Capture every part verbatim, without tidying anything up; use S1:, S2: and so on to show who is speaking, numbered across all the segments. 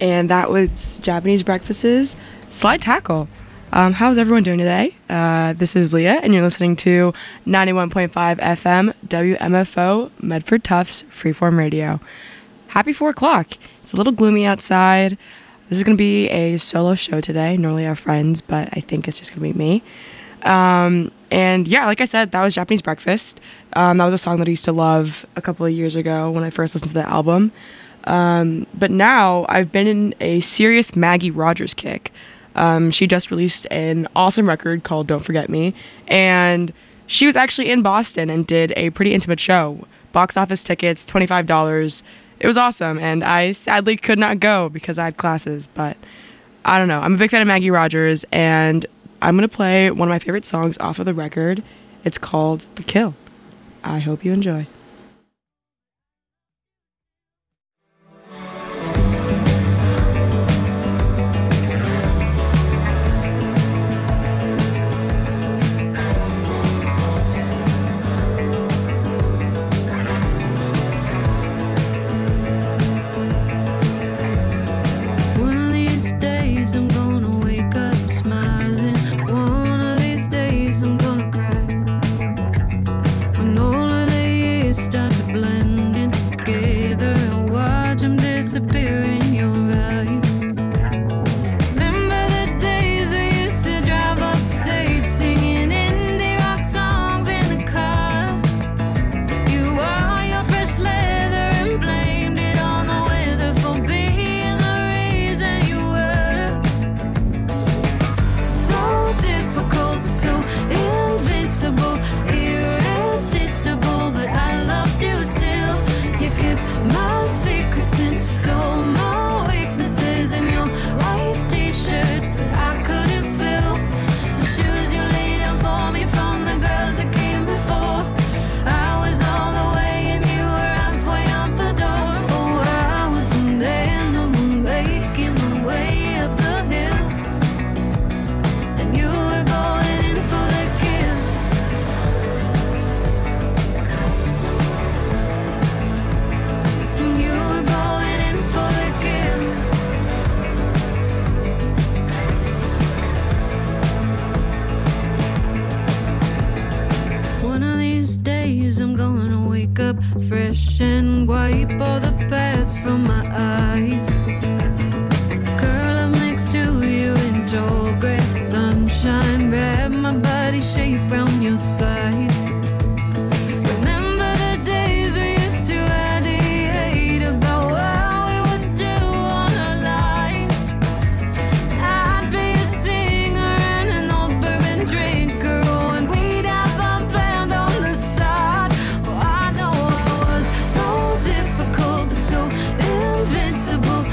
S1: and that was Japanese Breakfast's Slide Tackle. Um, how's everyone doing today? Uh, this is Leah, and you're listening to ninety-one point five F M W M F O Medford Tufts Freeform Radio. Happy four o'clock. It's a little gloomy outside. This is going to be a solo show today. Normally I have friends, but I think it's just going to be me. Um, and yeah, like I said, that was Japanese Breakfast. Um, that was a song that I used to love a couple of years ago when I first listened to the album. Um, but now I've been in a serious Maggie Rogers kick. Um, she just released an awesome record called Don't Forget Me, and she was actually in Boston and did a pretty intimate show. Box office tickets, twenty-five dollars. It was awesome, and I sadly could not go because I had classes, but I don't know. I'm a big fan of Maggie Rogers, and I'm going to play one of my favorite songs off of the record. It's called The Kill. I hope you enjoy.
S2: Fresh and wipe all the past from my eyes. Curl up next to you in tall grass. Sunshine, wrap my body shape round your side. Remember the days we used to ideate about what we would do on our lives. I'd be a singer and an old bourbon drinker, oh, and we'd have a band on the side. Oh, I know I was so difficult, but so invincible.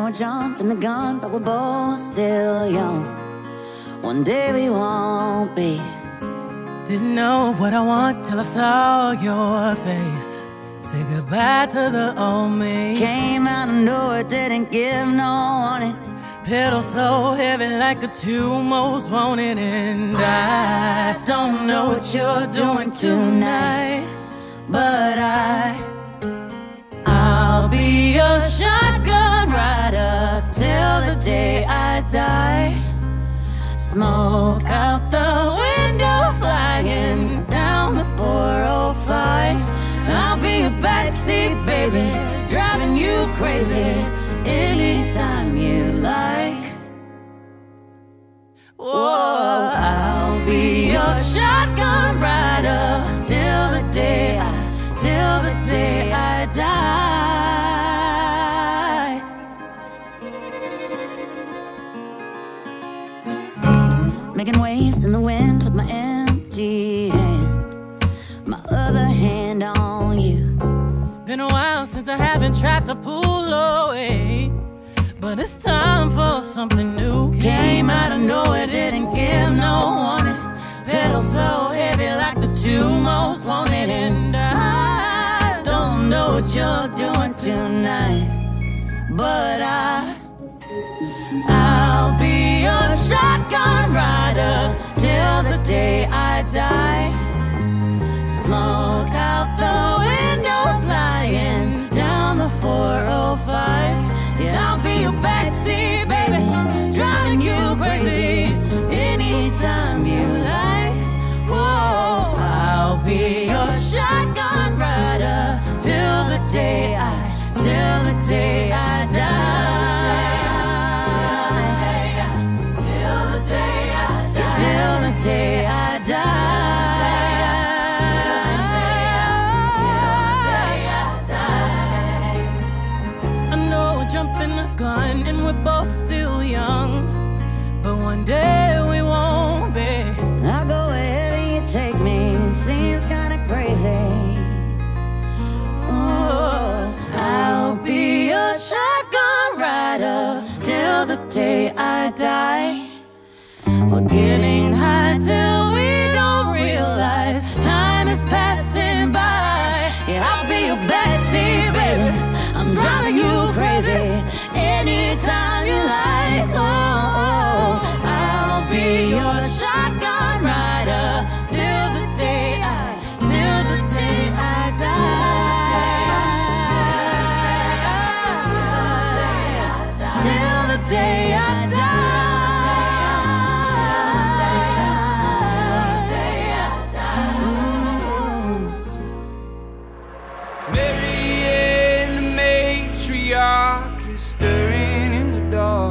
S3: we're jumping the gun, but we're both still young. One day we won't be.
S4: Didn't know what I want till I saw your face. Say goodbye to the old me.
S3: Came out of nowhere, didn't give no warning.
S4: Pedal so heavy like the two most wanted. And I don't know what you're doing tonight, but I I'll be your shotgun rider till the day I die. Smoke out the window, flying down the four oh five. I'll be a backseat baby, driving you crazy anytime you like. Whoa, I'll be your shotgun rider till the day I, till the day I die.
S3: Making waves in the wind with my empty hand, my other hand on you.
S4: Been a while since I haven't tried to pull away, but it's time for something new.
S3: Came out of nowhere, didn't give no warning. Pedal so heavy like the two most wanted. And I don't know what you're doing tonight, but I I'll be your shotgun rider till the day I die. Smoke out the window, flying down the four oh five. Yeah, I'll be your backseat baby, driving you crazy anytime you like. Whoa, I'll be your shotgun rider till the day I, till the day I die. Till the day I die. Till the day I die.
S4: Jumping the gun and we're both still young, but one day we won't be.
S3: I'll go wherever you take me, seems kinda crazy. Oh, I'll be your shotgun rider till the day I die. We're getting high till we don't realize time is passing by. Yeah, I'll be your backseat baby, I'm driving you crazy anytime you like. Oh, oh, I'll be your shotgun rider till the day I, till the day I die. Till the day I die.
S5: Stirring in the dark.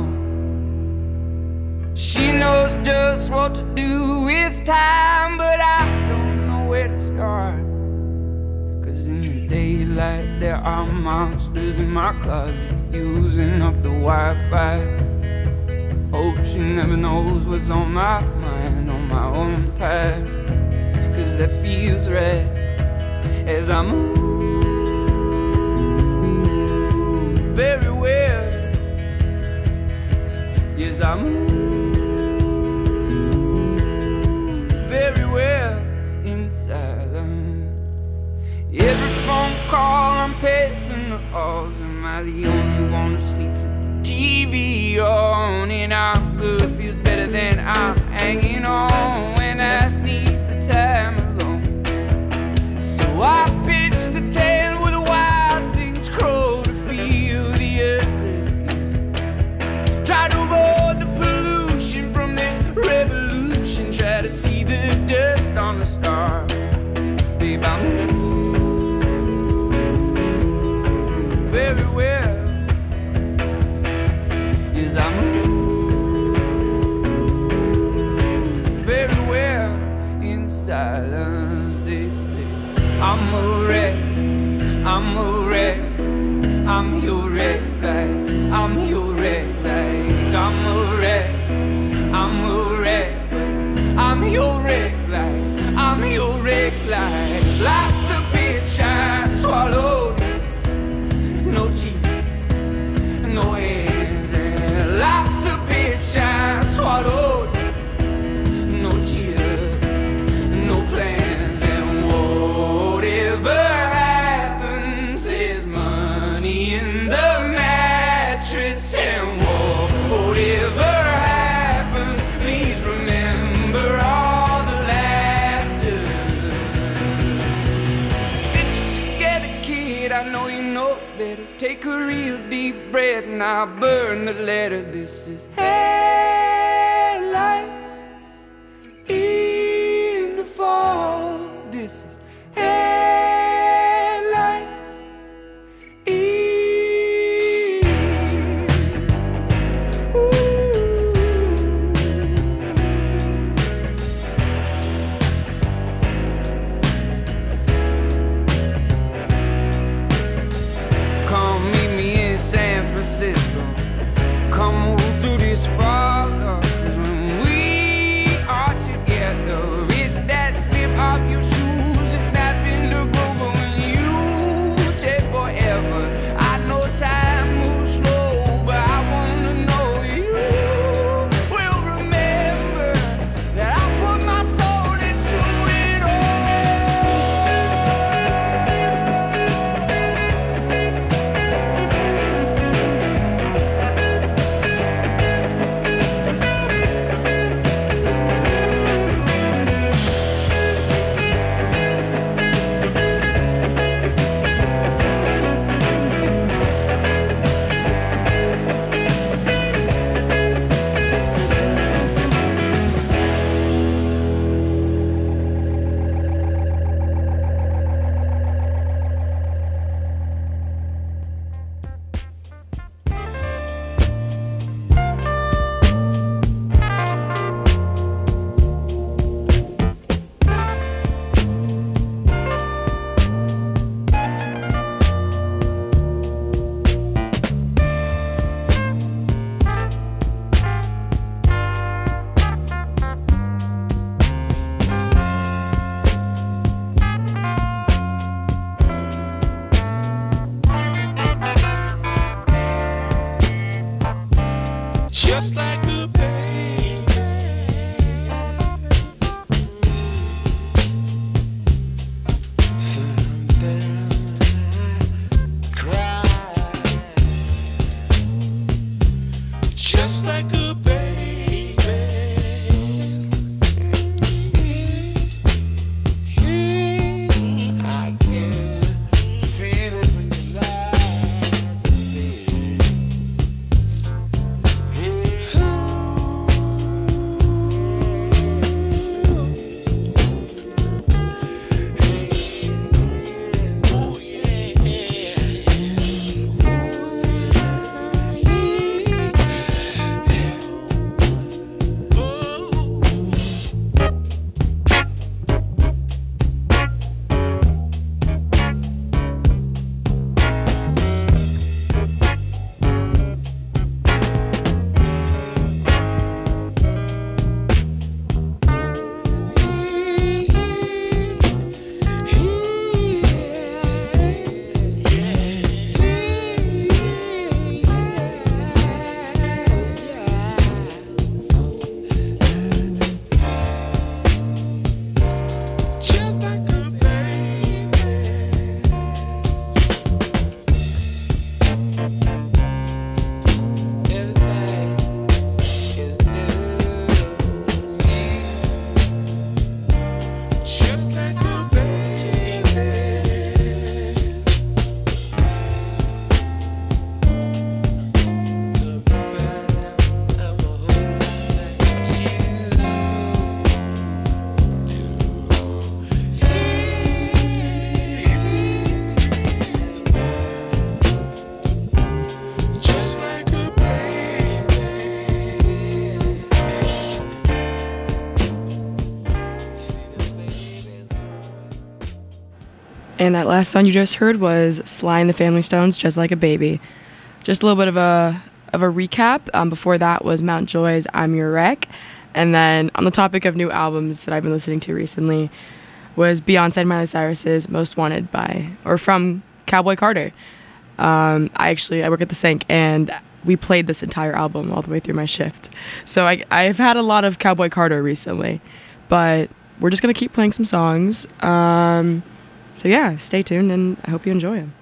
S5: She knows just what to do with time, but I don't know where to start. Cause in the daylight there are monsters in my closet, using up the Wi-Fi. Hope she never knows what's on my mind, on my own time. Cause that feels right as I move very well. Yes, I move very well in silence. Every phone call I'm pacing the halls. Am I the only one who sleeps with the T V on? And I'm good, feels better than I'm hanging on when I need the time alone. So I pitched a tale with wild things crow to feel the earth again. Try to avoid the pollution from this revolution. Try to see the dust on the stars. Babe, I move very well. Yes, I move very well in silence. They say I'm a wreck, I'm a wreck, I'm your wreck, like I'm your wreck, like I'm a wreck, I'm a wreck, I'm your wreck, like I'm your wreck, like lots of bitch I swallowed. No teeth, no air, I know you know better. Take a real deep breath and I'll burn the letter. This is headlights in the fall. This is headlights in. Come move through this fog, 'cause when we are together, it's that slip off your shoes to snap in the groove. But when you take forever, I know time moves slow, but I wanna know you will remember that I put my soul into it
S6: just like a baby. Sometimes I cry, just like a baby. I can feel it when you lie to me.
S1: And that last song you just heard was Sly and the Family Stones, Just Like a Baby. Just a little bit of a of a recap. Um, before that was Mount Joy's I'm Your Wreck. And then on the topic of new albums that I've been listening to recently was Beyonce and Miley Cyrus's Most Wanted by, or from Cowboy Carter. Um, I actually, I work at the Sink and we played this entire album all the way through my shift. So I, I've had a lot of Cowboy Carter recently, but we're just going to keep playing some songs. Um, so yeah, stay tuned and I hope you enjoy them.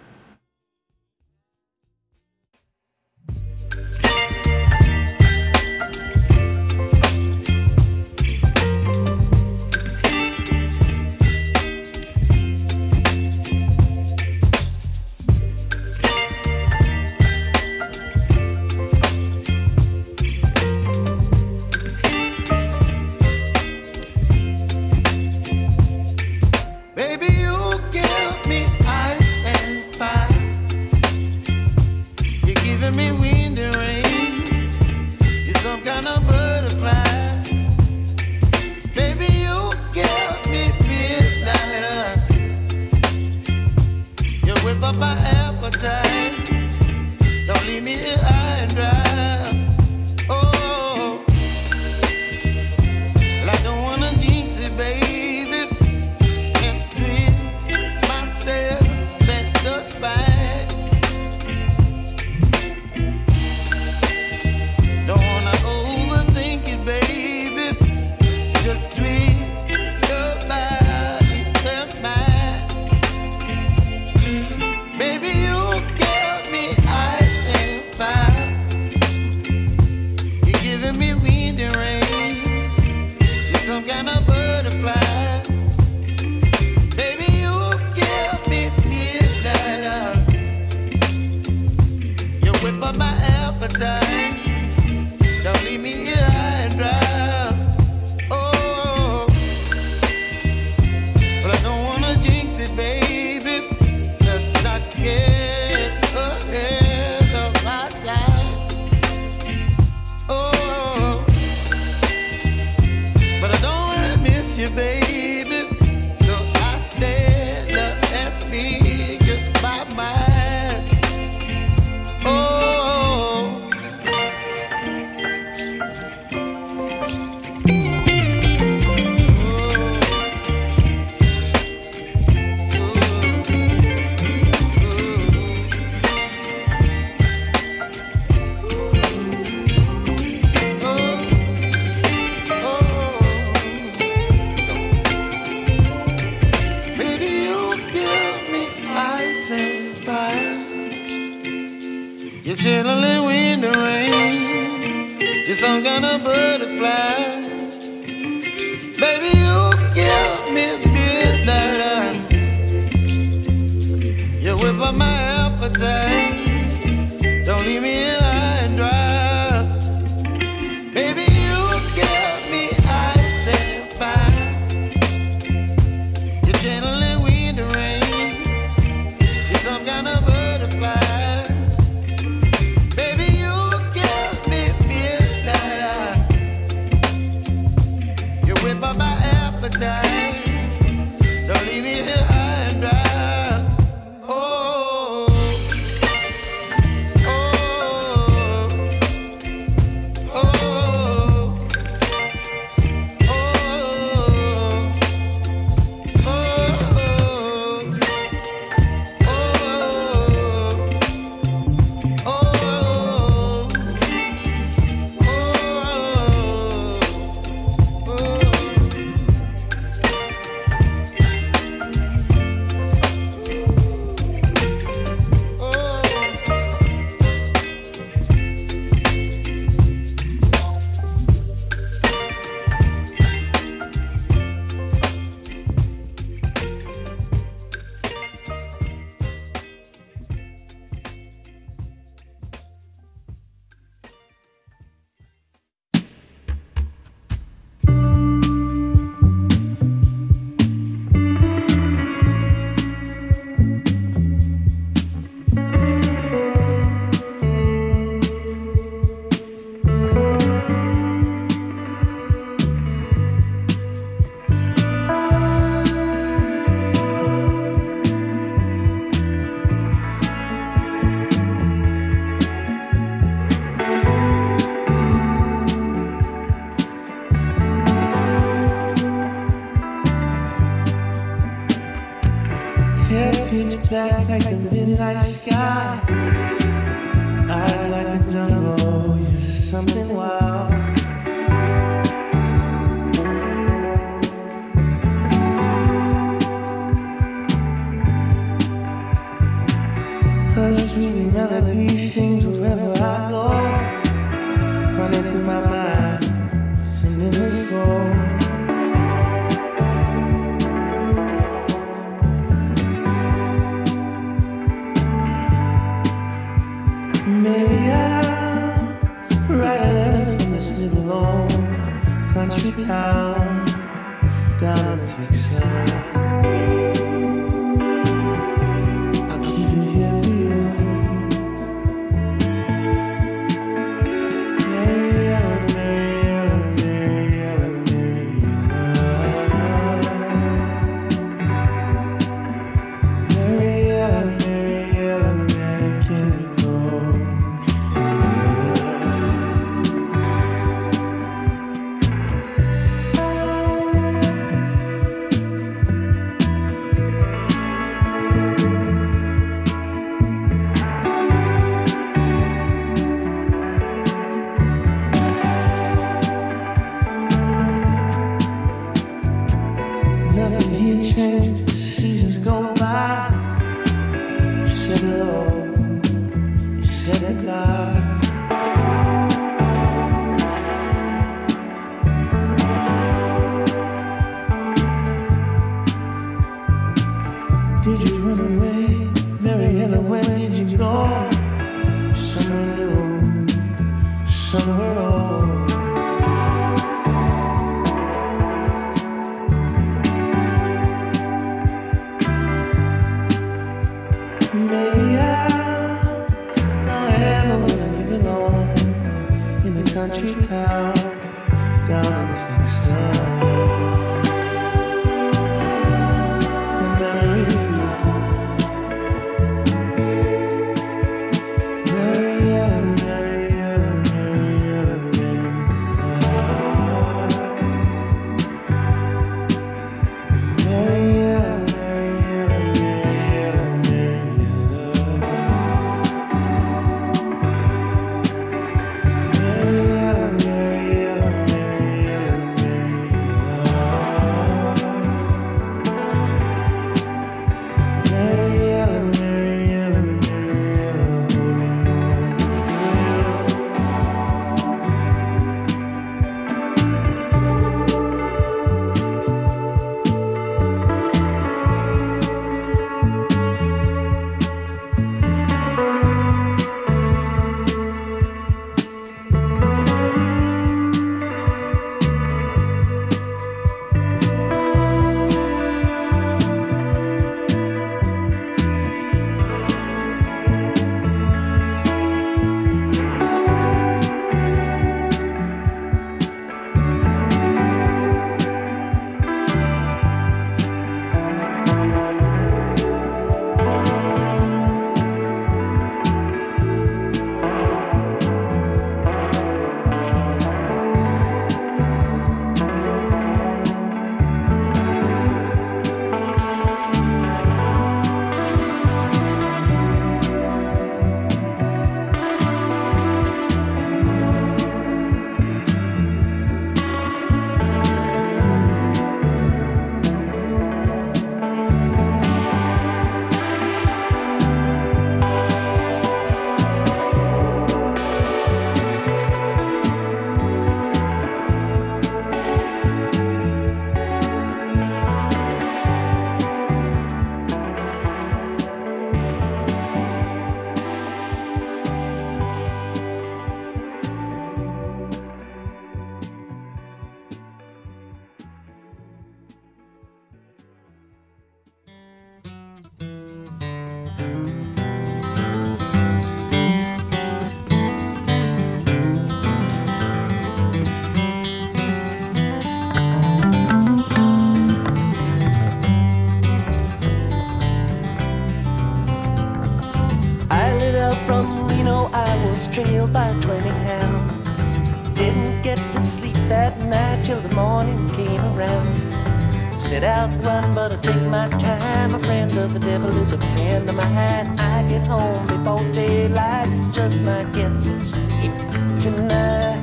S6: chilling wind and rain. You're some kind of butterfly. Baby, you give me midnight. You whip up my appetite. Don't leave me here high and dry. Baby, you give me ice and fire. You're channeling wind and rain. You're some kind of butterfly. Baby, you give me midnight. You whip up my appetite. Don't leave me here high and dry.
S7: Pitch black like the midnight sky. Eyes like the jungle, you're something wild. Her sweet melody sings wherever I go, running through my mind, singing this role. Maybe I'll write a letter from this little old country town down in Texas. I'll keep it here for you. Mary Ellen, Mary Ellen, Mary Ellen, Mary Ellen. Mary Ellen, Mary Ellen, Mary, can we go? Nothing here changes, seasons go by. Said hello, said goodbye. Did you run away, Mary Ellen? Where did you go? Somewhere new, somewhere old. Maybe I don't ever wanna live alone in a country town down in Texas. The memory of you, Mary Ellen, Mary Ellen, Mary Ellen, Mary Ellen. Mary Ellen, Mary Ellen, Mary Ellen, Mary Ellen. Mary Ellen, Mary
S6: was trailed by twenty hounds. Didn't get to sleep that night till the morning came around. Set out running, but I take my time. A friend of the devil is a friend of mine. I get home before daylight, just might get some sleep tonight.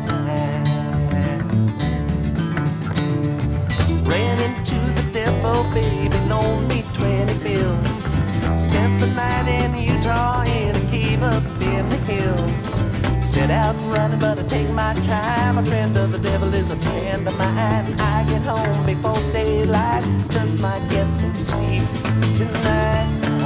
S6: Ran into the devil, baby, loaned me twenty bills. Spent the night in Utah in a cave up in the hills. Set out running, but I take my time. A friend of the devil is a friend of mine. I get home before daylight, just might get some sleep tonight.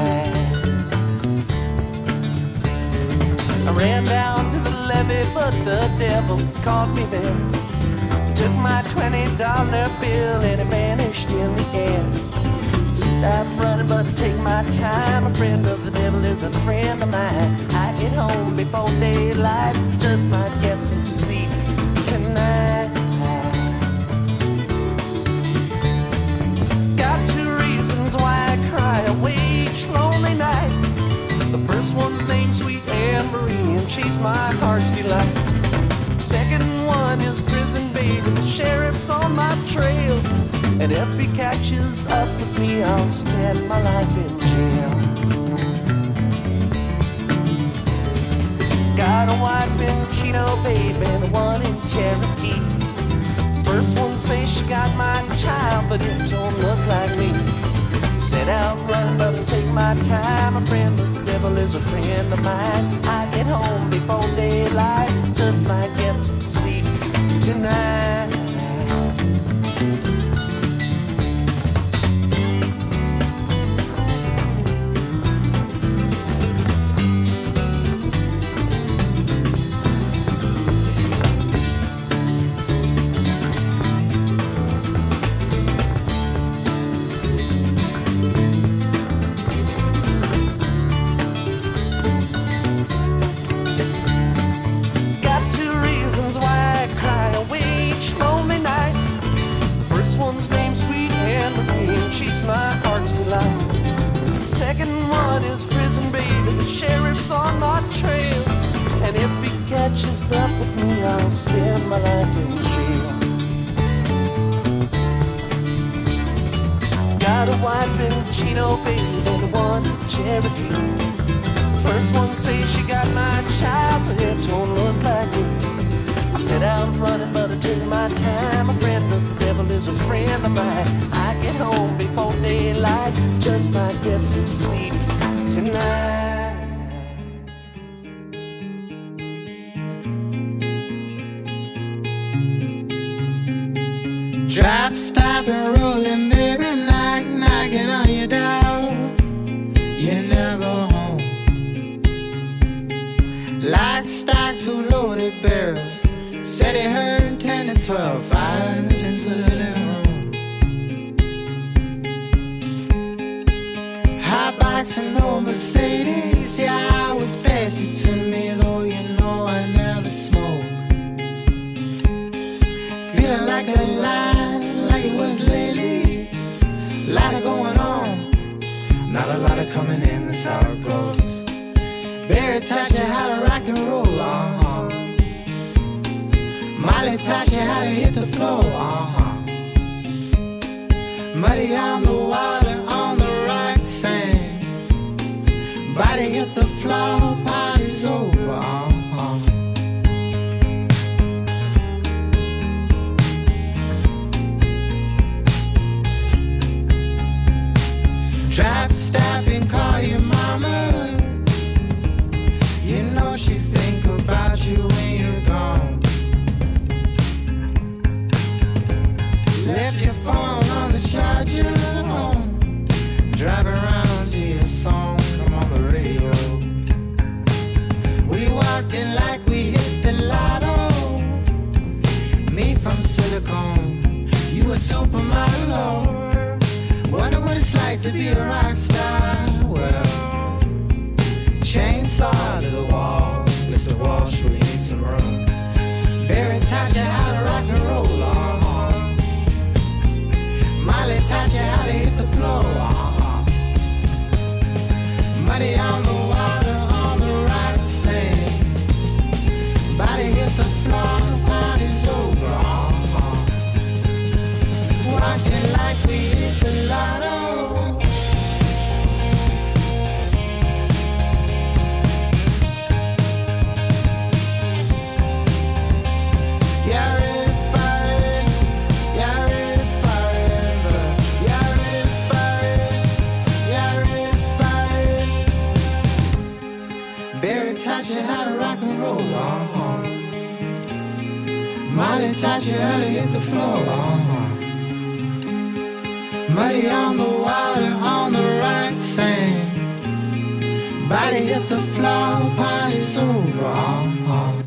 S6: I ran down to the levee, but the devil caught me there. Took my twenty dollar bill and it vanished in the air. Set out running, but I take my time. A friend of the devil is a friend of mine. I get home before daylight, just might get some sleep tonight. Got two reasons why I cry away each lonely night. The first one's named Sweet Anne Marie, and she's my heart's delight. Second one is prison baby, the sheriff's on my trail. And if he catches up with me, I'll spend my life in jail. Got a wife in Chino, baby, and one in Cherokee. First one says she got my child, but it don't look like me. Set out running, but I take my time. A friend of the devil is a friend of mine. I get home before daylight, just might get some sleep tonight. Catches up with me, I'll spend my life in jail. Got a wife in Chino, baby, and one in Cherokee. First one says she got my child, but it don't look like it. I set out running, but I take my time. A friend of the devil is a friend of mine. I get home before daylight, just might get some sleep tonight.
S7: Drop, stop, and rolling, baby, knock, knocking on your door. You're never home. Lock, stock, two loaded barrels. Said he heard ten to twelve, five into the living room. Hot box and old Mercedes, yeah, I was passing to me, though you know I never smoke. Feeling like a lie, like it was lately. Lot of going on, not a lot of coming in, that's how it goes. Barry taught you how to rock and roll, uh-huh. Molly taught you how to hit the floor, uh-huh. Muddy on the water, on the rock sand. Body hit the floor, party's over, uh-huh. Drop, stop, and call your mama. You know she think about you when you're gone. Left your phone on the charger home. Drive around to your song, come on the radio. We walked in like we hit the lotto. Me from Silicon, you a supermodel. Wonder what it's like to be a rock star. Well, chainsaw to the wall, Mister Walsh, we need some room. Barry taught you how to rock and roll, uh-huh. Molly taught you how to hit the floor, uh-huh. Muddy on the water, on the rock sand. taught you how to rock and roll, uh-huh. Molly taught you how to hit the floor, uh-huh. Muddy on the water, on the rock sand. Body hit the floor, party's over, uh-huh.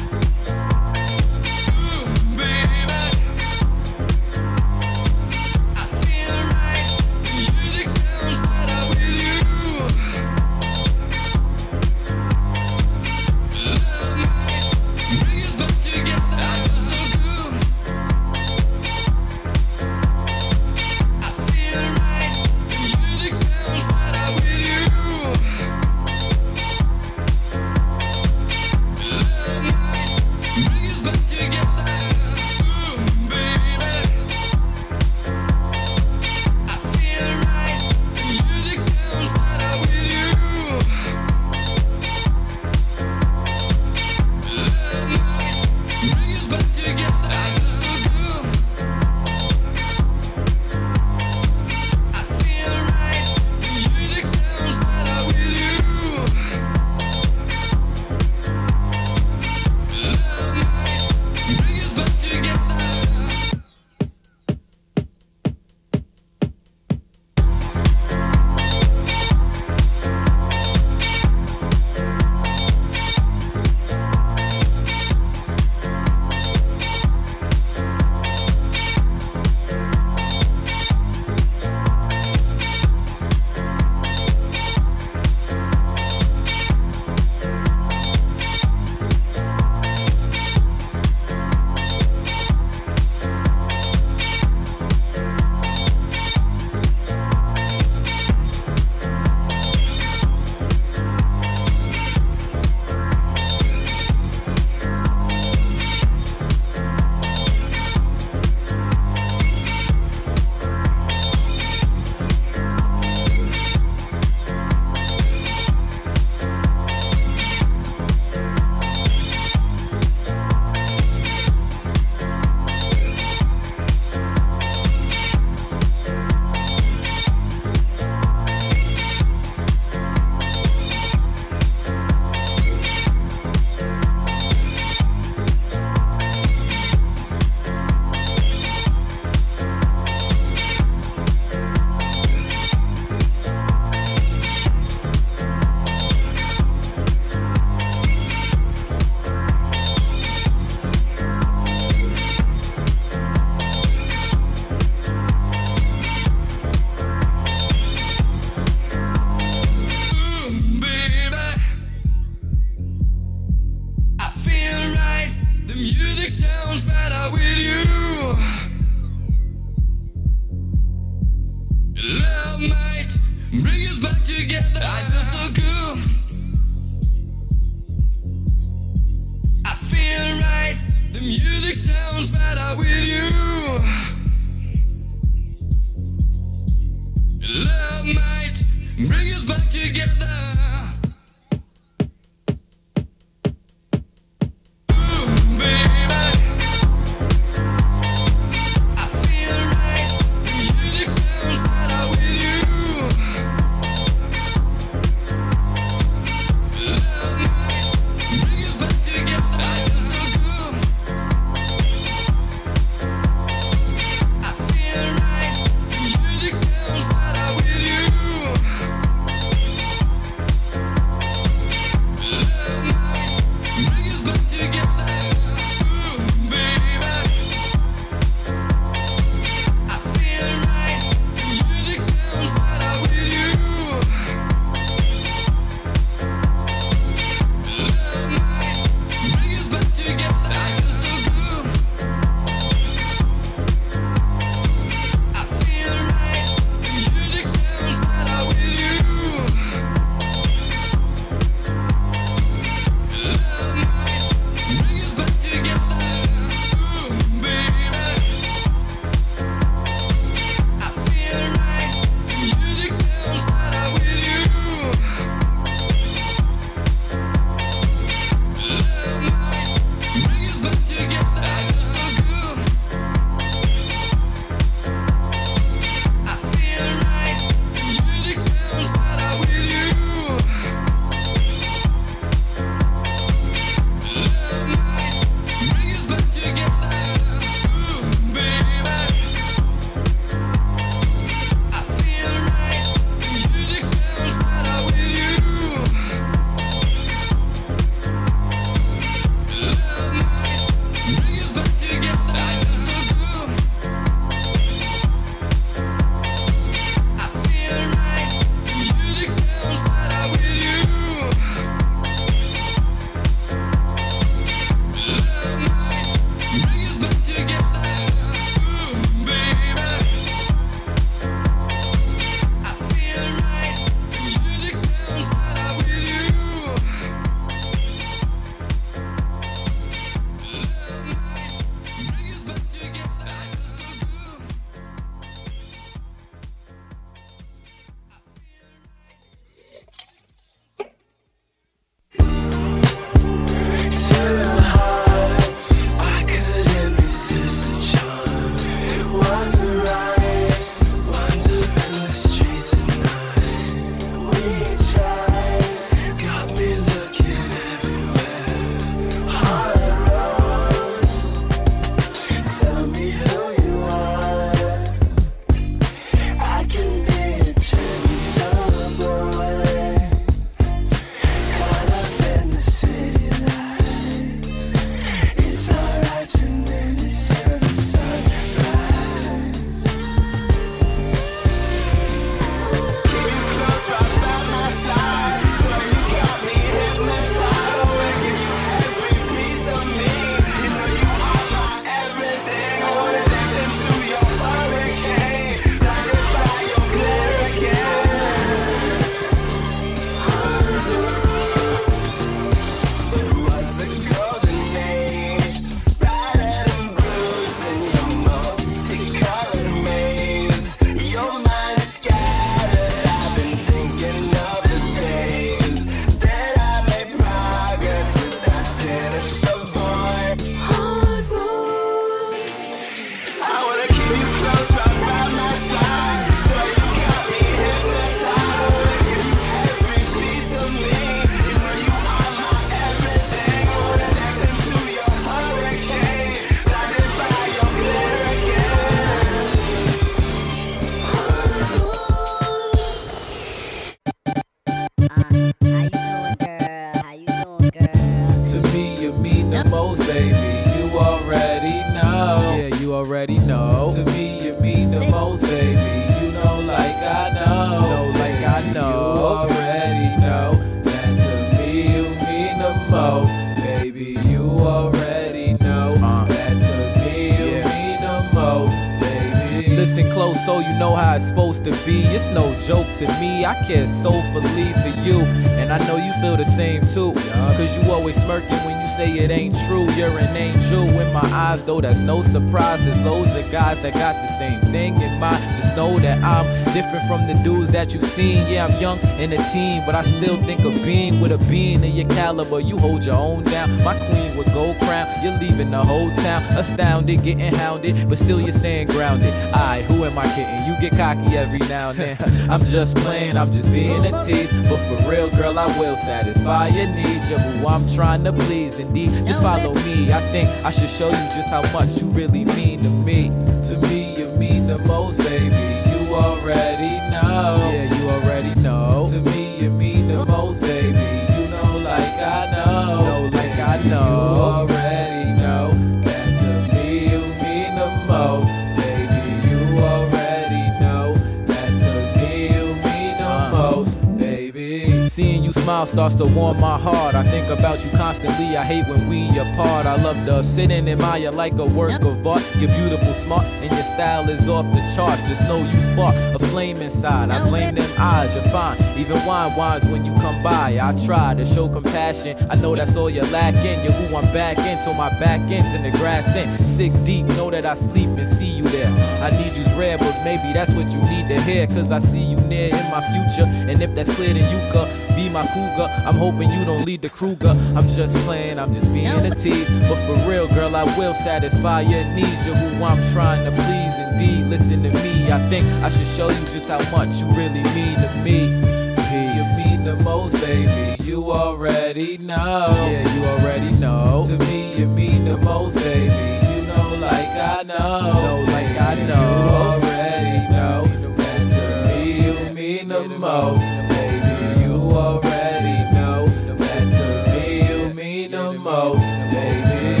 S8: I know. You already know that to me you mean the most. Baby, you already know uh, that to me you yeah. mean the most. Baby, listen close so you know how it's supposed to be. It's no joke to me. I care soulfully for you, and I know you feel the same too. Cause you always smirking when you say it ain't true. You're an angel in my eyes, though that's no surprise. There's loads of guys that got the same thing in mind. Just know that I'm different from the dudes that you've seen. Yeah, I'm young and a teen, but I still think of being with a being in your caliber. You hold your own down, my queen with gold crown. You're leaving the whole town astounded, getting hounded, but still you're staying grounded. Alright, who am I kidding? You get cocky every now and then. I'm just playing, I'm just being a tease, but for real, girl, I will satisfy your needs. You're who I'm trying to please. Indeed, just follow me. I think I should show you just how much you really mean to me. To me, you mean the most, baby. You already know. Yeah, you already know. To me, you mean the most, baby. You know, like I know. Know like I know. You already know that to me you mean the most, baby. You already know that to me you mean the uh. most, baby. Seeing you smile starts to warm my heart. I think about you constantly. I hate when we apart. I love to sit and admire like a work of art. You're beautiful, smart, and your style is off the charts. Just know you spark a flame inside. I blame them eyes, you're fine. Even wine wines when you come by. I try to show compassion. I know that's all you're lacking. You're who I'm back in, so my back end's in the grass in. Six deep, know that I sleep and see you there. I need you's rare, but maybe that's what you need to hear. Cause I see you near in my future. And if that's clear, then you could be my cougar. I'm hoping you don't lead the Kruger. I'm just playing, I'm just being a tease. But for real, girl, I will satisfy your needs. You're who I'm trying to please. Indeed, listen to me. I think I should show you just how much you really mean to me. Peace. You mean the most, baby. You already know. Yeah, you already know. To me, you mean the most, baby. You know, like I know. Know like I know. You already know. That to me, you mean the most, baby. You already know. That to me, you mean the most, baby.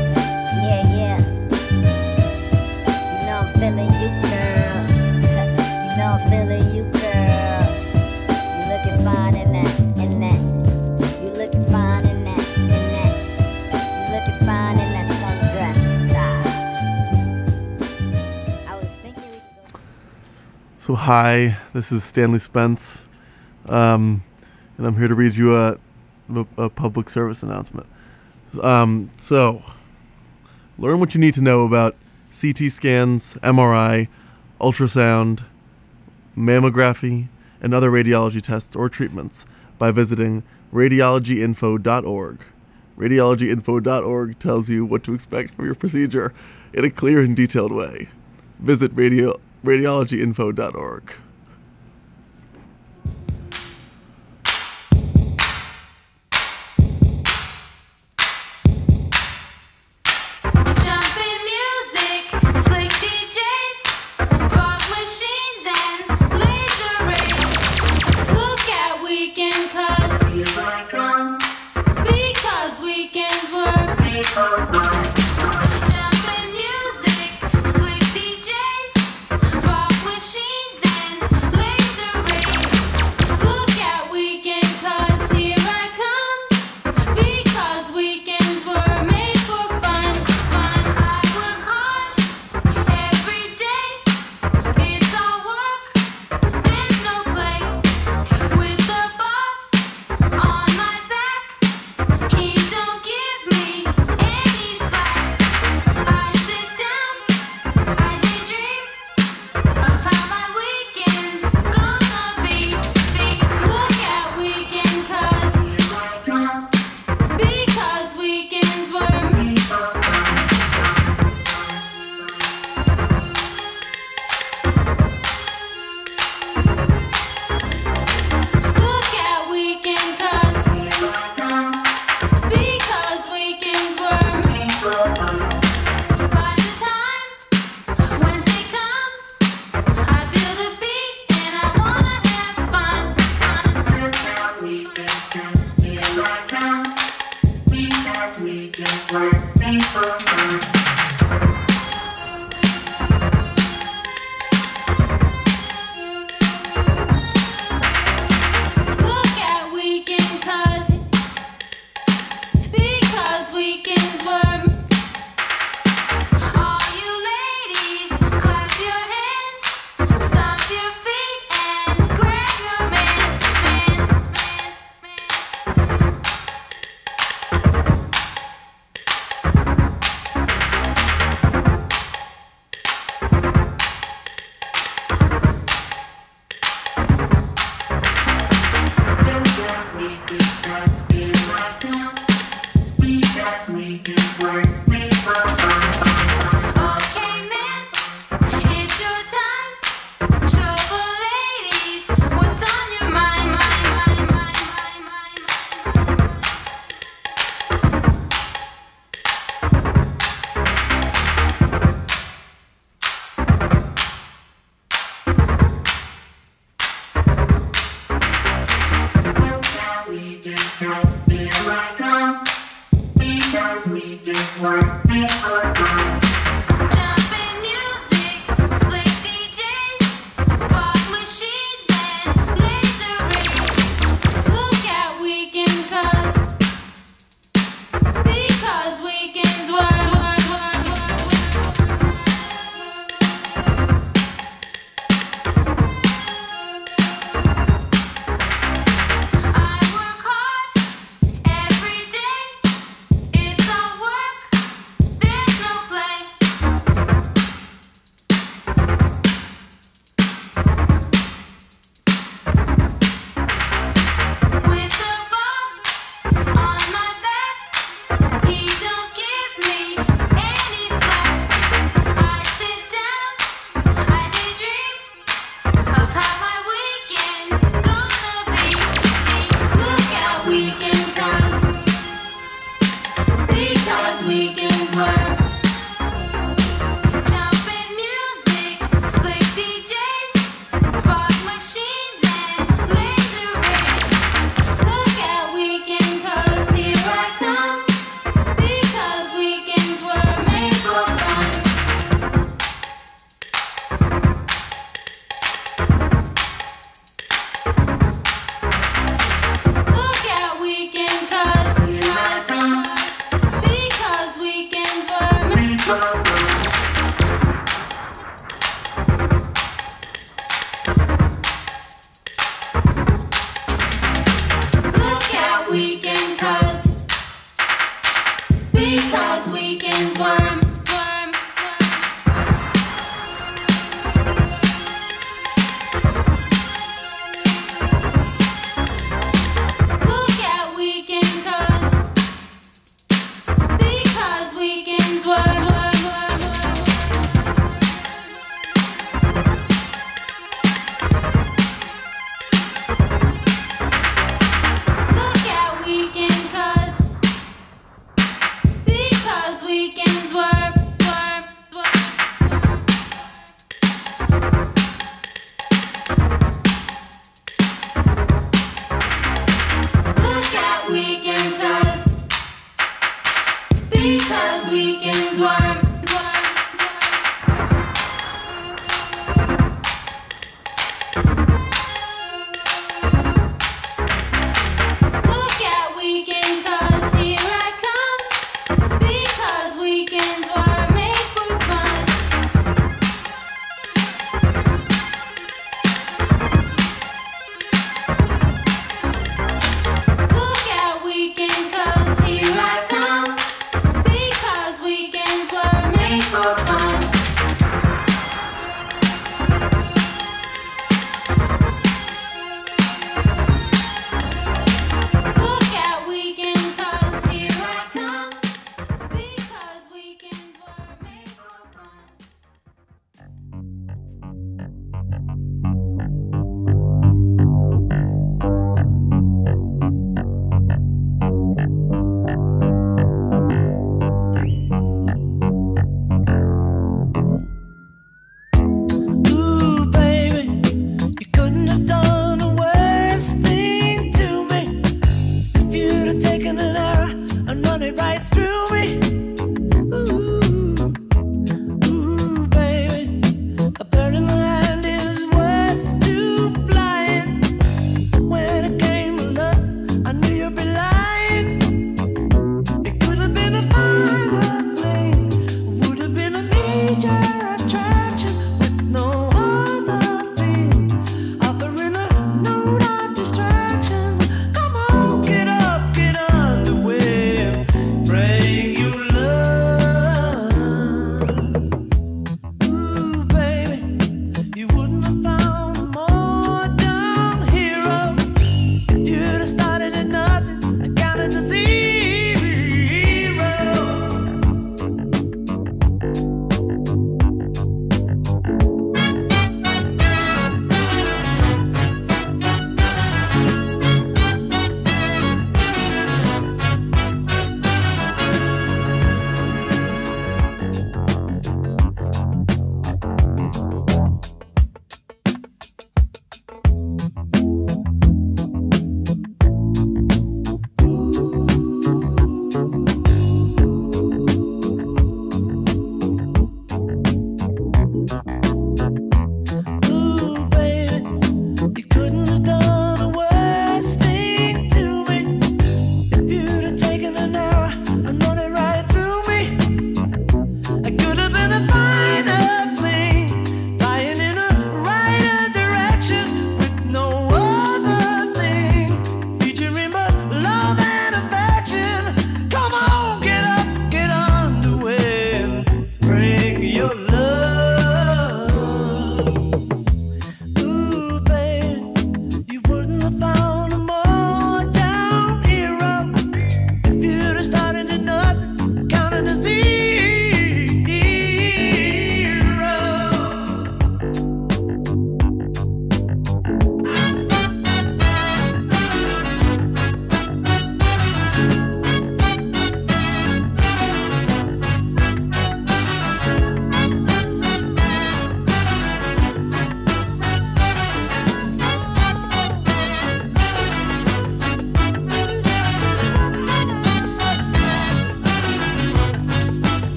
S9: Yeah, yeah. You know I'm feeling you, girl. You know I'm feeling you, girl. You looking fine in that, in that. You looking fine in that, in that. You looking fine in that sundress. I was thinking we could go.
S10: So hi, this is Stanley Spence, um, and I'm here to read you a, a, a public service announcement. Um, so, learn what you need to know about C T scans, M R I, ultrasound, mammography, and other radiology tests or treatments by visiting radiology info dot org. radiology info dot org tells you what to expect from your procedure in a clear and detailed way. Visit radio, radiology info dot org.
S2: Jumping music, slick D Js, fog machines and laser rays. Look at weekend cause because weekends were jumping music, slick D Js, fog machines and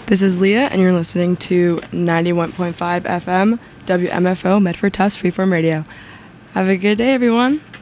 S1: This is Leah, and you're listening to ninety-one point five F M W M F O Medford Tufts Freeform Radio. Have a good day, everyone.